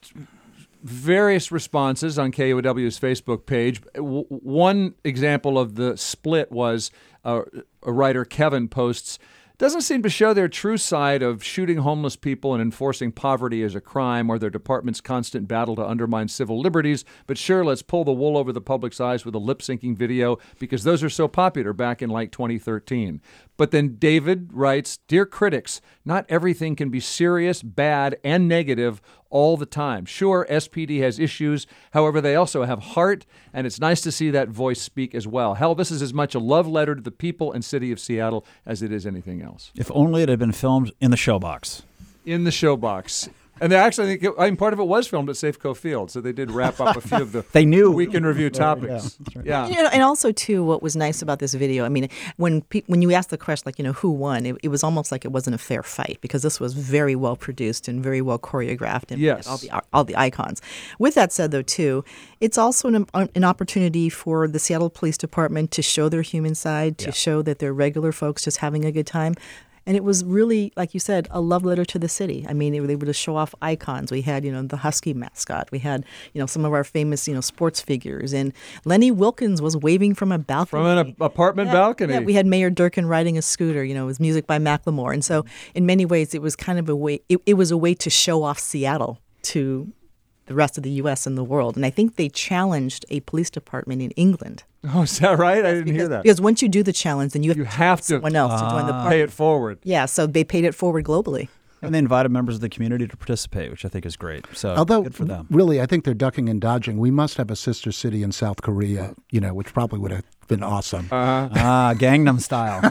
various responses on K U O W's Facebook page. W- one example of the split was uh, a writer, Kevin, posts, doesn't seem to show their true side of shooting homeless people and enforcing poverty as a crime or their department's constant battle to undermine civil liberties. But sure, let's pull the wool over the public's eyes with a lip-syncing video because those are so popular back in like twenty thirteen. But then David writes, "Dear critics, not everything can be serious, bad, and negative all the time. Sure, S P D has issues. However, they also have heart, and it's nice to see that voice speak as well. Hell, this is as much a love letter to the people and city of Seattle as it is anything else." If only it had been filmed in the showbox. In the showbox. And they actually, I think, it, I mean, part of it was filmed at Safeco Field, so they did wrap up a few of the They knew. Weekend Review topics. That's right. Yeah. You know, and also too, what was nice about this video, I mean, when pe- when you asked the question, like, you know, who won, it, it was almost like it wasn't a fair fight because this was very well produced and very well choreographed and Yes. all the all the icons. With that said, though, too, it's also an an opportunity for the Seattle Police Department to show their human side, to Yeah. show that they're regular folks just having a good time. And it was really, like you said, a love letter to the city. I mean, they were able to show off icons. We had, you know, the Husky mascot. We had, you know, some of our famous, you know, sports figures. And Lenny Wilkins was waving from a balcony. From an a- apartment Yeah, balcony. Yeah, we had Mayor Durkin riding a scooter. You know, it was music by Macklemore. And so, in many ways, it was kind of a way. It, it was a way to show off Seattle to the rest of the U S and the world. And I think they challenged a police department in England. Oh, is that right? I didn't because, hear that. Because once you do the challenge, then you have, You to have to someone else to join the party. pay it forward. Yeah, so they paid it forward globally. And they invited members of the community to participate, which I think is great. So Although, good for them. really, I think they're ducking and dodging. We must have a sister city in South Korea, you know, which probably would have been awesome. Ah, Gangnam Style.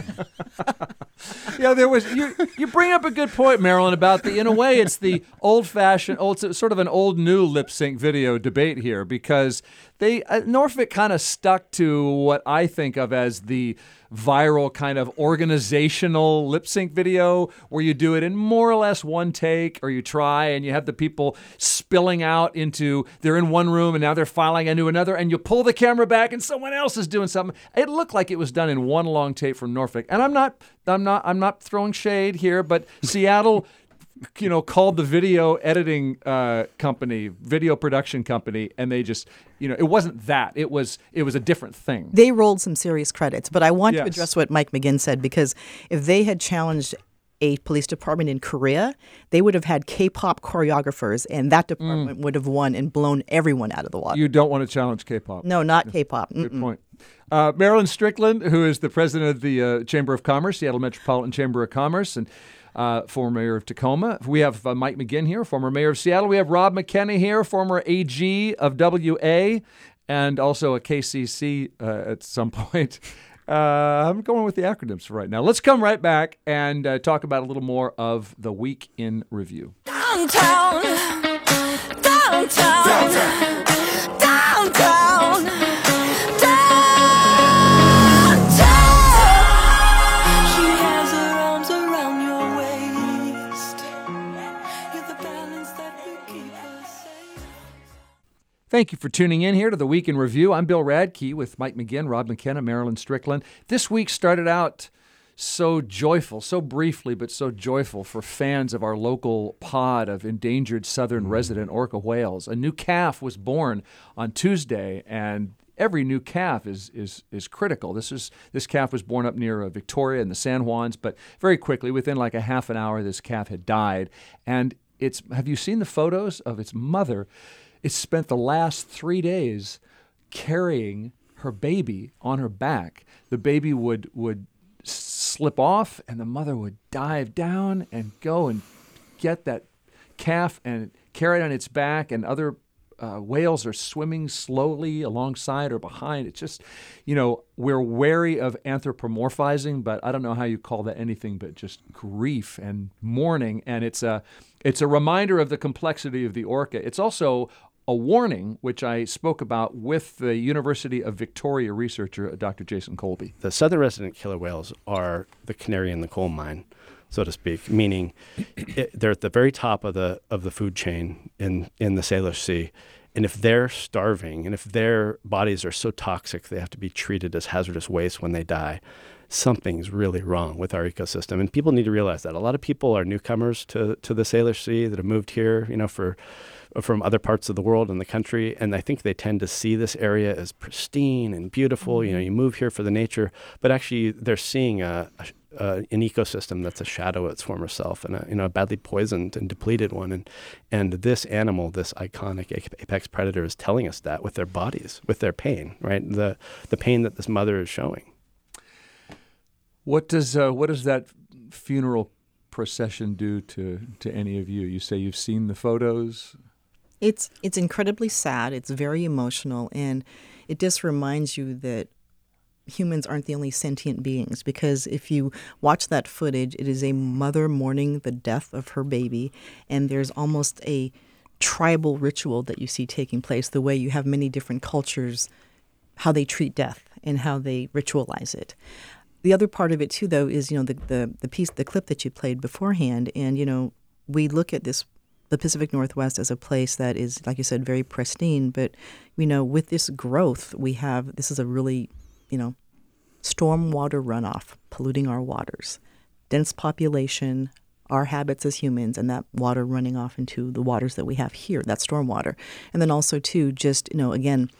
Yeah, there was. You you bring up a good point, Marilyn, about the. In a way, it's the old-fashioned, old sort of an old-new lip sync video debate here because they uh, Norfolk kind of stuck to what I think of as the viral kind of organizational lip sync video where you do it in more or less one take, or you try and you have the people spilling out into they're in one room and now they're filing into another, and you pull the camera back and someone else is doing something. It looked like it was done in one long tape from Norfolk, and I'm not. I'm not I'm not throwing shade here, but Seattle, you know, called the video editing uh, company, video production company, and they just, you know, it wasn't that. It was it was a different thing. They rolled some serious credits, but I want Yes. to address what Mike McGinn said, because if they had challenged a police department in Korea, they would have had K-pop choreographers, and that department would have won and blown everyone out of the water. You don't want to challenge K-pop. no, not K-pop. Good Mm-mm. point. Uh, Marilyn Strickland, who is the president of the uh, Chamber of Commerce, Seattle Metropolitan Chamber of Commerce, and uh, former mayor of Tacoma. We have uh, Mike McGinn here, former mayor of Seattle. We have Rob McKenna here, former A G of W A, and also a K C C uh, at some point. Uh, I'm going with the acronyms for right now. Let's come right back and uh, talk about a little more of the week in review. Downtown, downtown, downtown, downtown, downtown. She has her arms around your waist. You're the balance that will keep her safe. Thank you for tuning in here to the Week in Review. I'm Bill Radke with Mike McGinn, Rob McKenna, Marilyn Strickland. This week started out so joyful, so briefly, but so joyful for fans of our local pod of endangered southern resident orca whales. A new calf was born on Tuesday, and every new calf is is is critical. This is this calf was born up near uh, Victoria and the San Juans, but very quickly, within like a half an hour, this calf had died. And it's have you seen the photos of its mother? It's spent the last three days carrying her baby on her back. The baby would would slip off, and the mother would dive down and go and get that calf and carry it on its back, and other uh, whales are swimming slowly alongside or behind. It's just, you know, we're wary of anthropomorphizing, but I don't know how you call that anything but just grief and mourning, and it's a, it's a reminder of the complexity of the orca. It's also a warning, which I spoke about with the University of Victoria researcher, Doctor Jason Colby. The southern resident killer whales are the canary in the coal mine, so to speak, meaning it, they're at the very top of the of the food chain in, in the Salish Sea. And if they're starving, and if their bodies are so toxic they have to be treated as hazardous waste when they die, something's really wrong with our ecosystem. And people need to realize that. A lot of people are newcomers to, to the Salish Sea that have moved here, you know, for from other parts of the world and the country, and I think they tend to see this area as pristine and beautiful. You know, you move here for the nature, but actually they're seeing a, a, a, an ecosystem that's a shadow of its former self, and a, you know, a badly poisoned and depleted one. And and this animal, this iconic apex predator, is telling us that with their bodies, with their pain, right? The the pain that this mother is showing. What does uh, what does that funeral procession do to to any of you? You say you've seen the photos. It's it's incredibly sad. It's very emotional, and it just reminds you that humans aren't the only sentient beings. Because if you watch that footage, it is a mother mourning the death of her baby, and there's almost a tribal ritual that you see taking place. The way you have many different cultures, how they treat death and how they ritualize it. The other part of it too, though, is you know the the the piece, the clip that you played beforehand, and you know we look at this. The Pacific Northwest as a place that is, like you said, very pristine. But, you know, with this growth, we have, this is a really, you know, stormwater runoff, polluting our waters, dense population, our habits as humans, and that water running off into the waters that we have here, that stormwater. And then also, too, just, you know, again,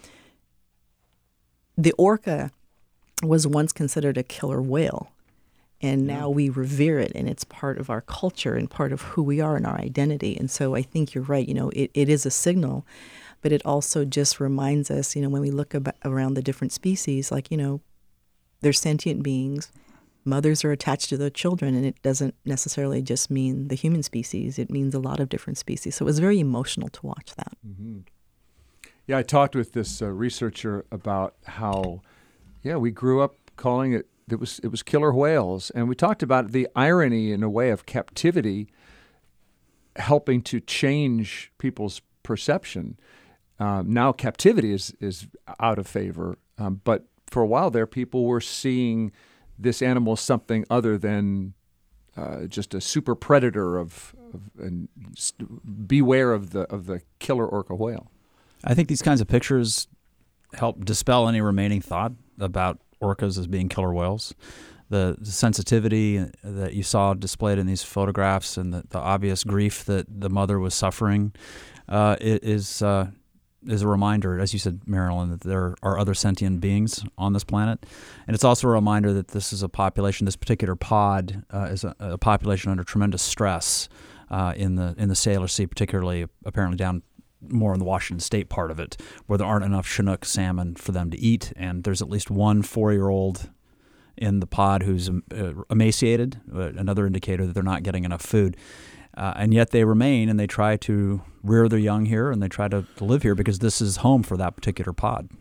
the orca was once considered a killer whale. And now we revere it, and it's part of our culture and part of who we are and our identity. And so I think you're right. You know, it, it is a signal, but it also just reminds us, you know, when we look about, around the different species, like, you know, they're sentient beings. Mothers are attached to their children, and it doesn't necessarily just mean the human species. It means a lot of different species. So it was very emotional to watch that. Mm-hmm. Yeah, I talked with this uh, researcher about how, yeah, we grew up calling it, It was it was killer whales, and we talked about the irony in a way of captivity helping to change people's perception. Um, now captivity is is out of favor, um, but for a while there, people were seeing this animal as something other than uh, just a super predator of, of and st- beware of the of the killer orca whale. I think these kinds of pictures help dispel any remaining thought about orcas as being killer whales. The, the sensitivity that you saw displayed in these photographs and the, the obvious grief that the mother was suffering uh, is uh, is a reminder, as you said, Marilyn, that there are other sentient beings on this planet. And it's also a reminder that this is a population, this particular pod uh, is a, a population under tremendous stress uh, in the in the Salish Sea, particularly apparently down more in the Washington State part of it, where there aren't enough Chinook salmon for them to eat, and there's at least one four-year-old in the pod who's uh, emaciated, uh, another indicator that they're not getting enough food. Uh, and yet they remain, and they try to rear their young here, and they try to, to live here because this is home for that particular pod.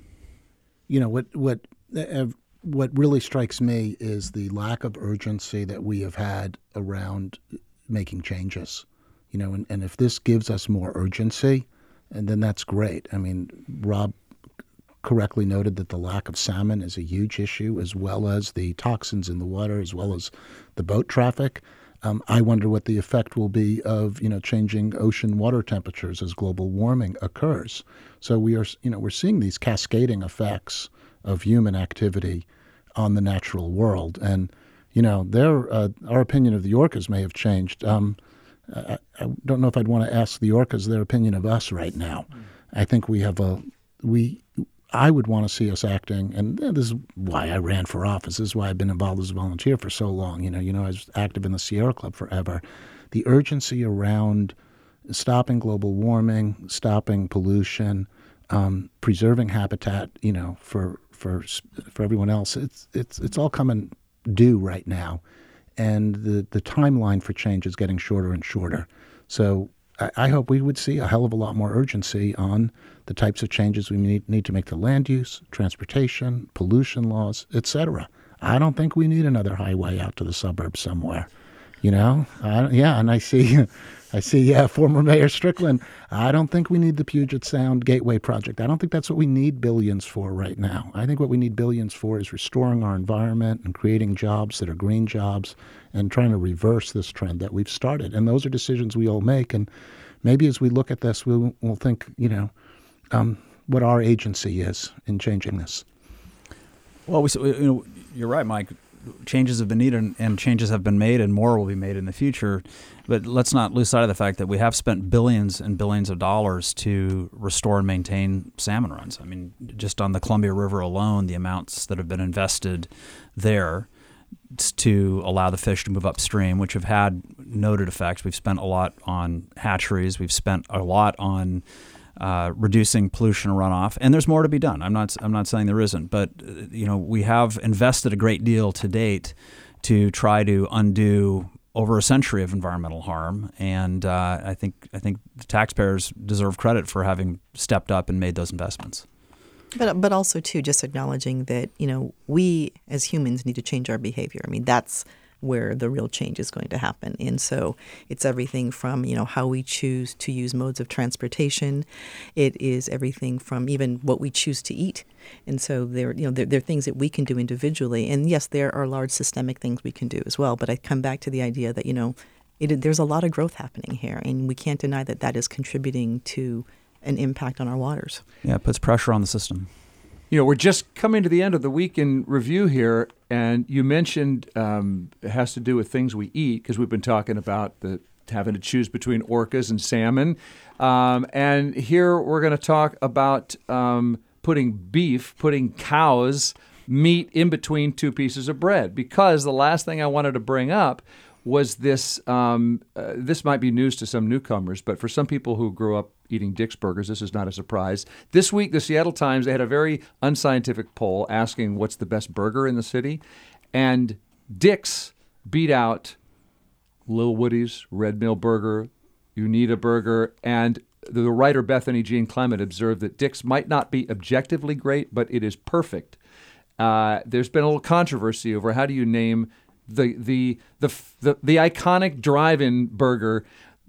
You know, what what uh, what really strikes me is the lack of urgency that we have had around making changes. You know, and, and if this gives us more urgency, and then that's great. I mean, Rob correctly noted that the lack of salmon is a huge issue, as well as the toxins in the water, as well as the boat traffic. Um, I wonder what the effect will be of, you know, changing ocean water temperatures as global warming occurs. So we are, you know, we're seeing these cascading effects of human activity on the natural world. And, you know, their, uh, our opinion of the orcas may have changed. Um, I, I don't know if I'd want to ask the orcas their opinion of us right now. I think we have a, we, I would want to see us acting, and this is why I ran for office. This is why I've been involved as a volunteer for so long. You know, you know, I was active in the Sierra Club forever. The urgency around stopping global warming, stopping pollution, um, preserving habitat, you know, for for for everyone else. It's it's it's all coming due right now, and the the timeline for change is getting shorter and shorter. So I, I hope we would see a hell of a lot more urgency on the types of changes we need, need to make to land use, transportation, pollution laws, et cetera. I don't think we need another highway out to the suburbs somewhere. You know, I, yeah, and I see, I see, yeah, former Mayor Strickland. I don't think we need the Puget Sound Gateway project. I don't think that's what we need billions for right now. I think what we need billions for is restoring our environment and creating jobs that are green jobs and trying to reverse this trend that we've started. And those are decisions we all make. And maybe as we look at this, we'll, we'll think, you know, um, what our agency is in changing this. Well, we, you know, you're right, Mike. Changes have been needed, and, and changes have been made, and more will be made in the future. But let's not lose sight of the fact that we have spent billions and billions of dollars to restore and maintain salmon runs. I mean, just on the Columbia River alone, the amounts that have been invested there to allow the fish to move upstream, which have had noted effects. We've spent a lot on hatcheries. We've spent a lot on Uh, reducing pollution and runoff, and there's more to be done. I'm not. I'm not saying there isn't, but uh, you know, we have invested a great deal to date to try to undo over a century of environmental harm, and uh, I think I think the taxpayers deserve credit for having stepped up and made those investments. But but also too, just acknowledging that, you know, we as humans need to change our behavior. I mean, that's where the real change is going to happen. And so it's everything from, you know, how we choose to use modes of transportation. It is everything from even what we choose to eat. And so there, you know, there, there are things that we can do individually. And yes, there are large systemic things we can do as well. But I come back to the idea that, you know, it, there's a lot of growth happening here, and we can't deny that that is contributing to an impact on our waters. Yeah, it puts pressure on the system. You know, we're just coming to the end of the week in review here, and you mentioned um, it has to do with things we eat, because we've been talking about the having to choose between orcas and salmon. Um, and here we're going to talk about um, putting beef, putting cows' meat in between two pieces of bread, because the last thing I wanted to bring up was this, um, uh, this might be news to some newcomers, but for some people who grew up eating Dick's burgers, this is not a surprise. This week, the Seattle Times, they had a very unscientific poll asking what's the best burger in the city, and Dick's beat out Lil Woody's, Red Mill Burger, Unita Burger, and the writer Bethany Jean Clement observed that Dick's might not be objectively great, but it is perfect. Uh, there's been a little controversy over how do you name the the the the, the iconic drive-in burger.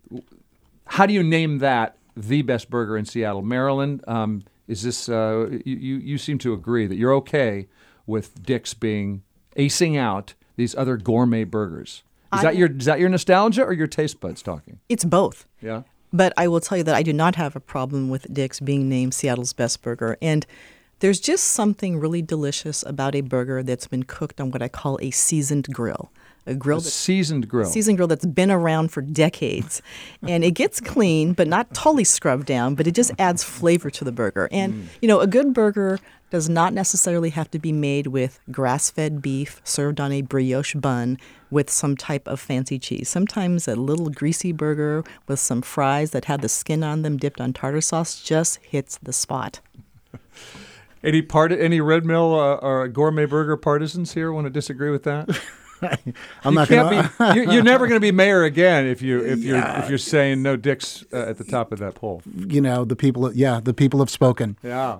How do you name that the best burger in Seattle? Marilyn, um, is this uh, you you seem to agree that you're okay with Dick's being acing out these other gourmet burgers? Is I, that your is that your nostalgia or your taste buds talking? It's both. Yeah. But I will tell you that I do not have a problem with Dick's being named Seattle's best burger. And there's just something really delicious about a burger that's been cooked on what I call a seasoned grill. a grill A that's seasoned grill. seasoned grill that's been around for decades. And it gets clean, but not totally scrubbed down, but it just adds flavor to the burger. And, you know, a good burger does not necessarily have to be made with grass-fed beef served on a brioche bun with some type of fancy cheese. Sometimes a little greasy burger with some fries that have the skin on them dipped on tartar sauce just hits the spot. Any part, any Red Mill uh, or Gourmet Burger partisans here want to disagree with that? I'm you not can't going be. You're, you're never going to be mayor again if you if you're if you're saying no dicks uh, at the top of that poll. You know, the people, yeah, the people have spoken. Yeah,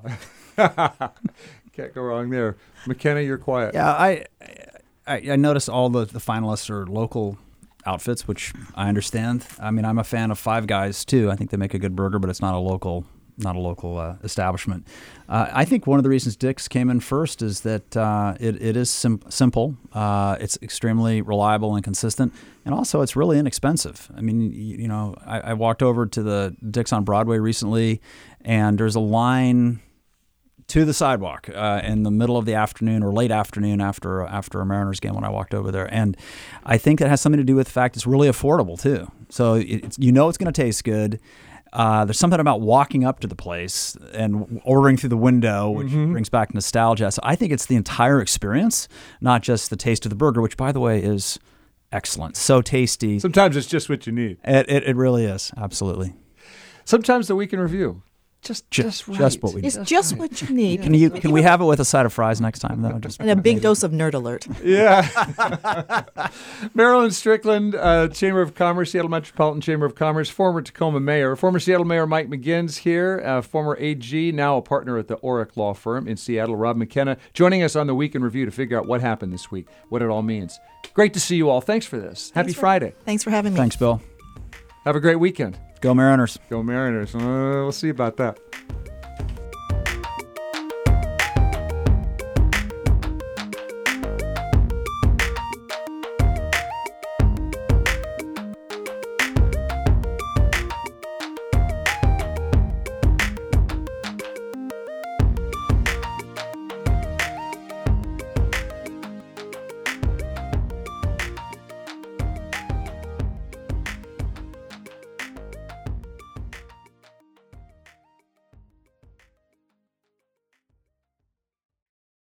can't go wrong there. McKenna, you're quiet. Yeah, I I, I noticed all the, the finalists are local outfits, which I understand. I mean, I'm a fan of Five Guys too. I think they make a good burger, but it's not a local not a local uh, establishment. Uh, I think one of the reasons Dick's came in first is that uh, it, it is sim- simple. Uh, it's extremely reliable and consistent, and also it's really inexpensive. I mean, you, you know, I, I walked over to the Dick's on Broadway recently, and there's a line to the sidewalk uh, in the middle of the afternoon or late afternoon after after a Mariners game when I walked over there. And I think it has something to do with the fact it's really affordable too. So it's, you know it's going to taste good. Uh, there's something about walking up to the place and ordering through the window, which mm-hmm. brings back nostalgia. So I think it's the entire experience, not just the taste of the burger, which, by the way, is excellent. So tasty. Sometimes it's just what you need. It, it, it really is. Absolutely. Sometimes the week in review. Just, just, just, right. just what we It's need. just what you need. Can you can we have it with a side of fries next time though? Just and a big dose of Nerd Alert. Yeah. Marilyn Strickland, uh, Chamber of Commerce, Seattle Metropolitan Chamber of Commerce, former Tacoma mayor, former Seattle Mayor Mike McGinn's here, uh, former A G, now a partner at the Orrick Law Firm in Seattle. Rob McKenna joining us on the Week in Review to figure out what happened this week, what it all means. Great to see you all. Thanks for this. Happy Thanks for, Friday. Thanks for having me. Thanks, Bill. Have a great weekend. Go Mariners. Go Mariners. Uh, we'll see about that.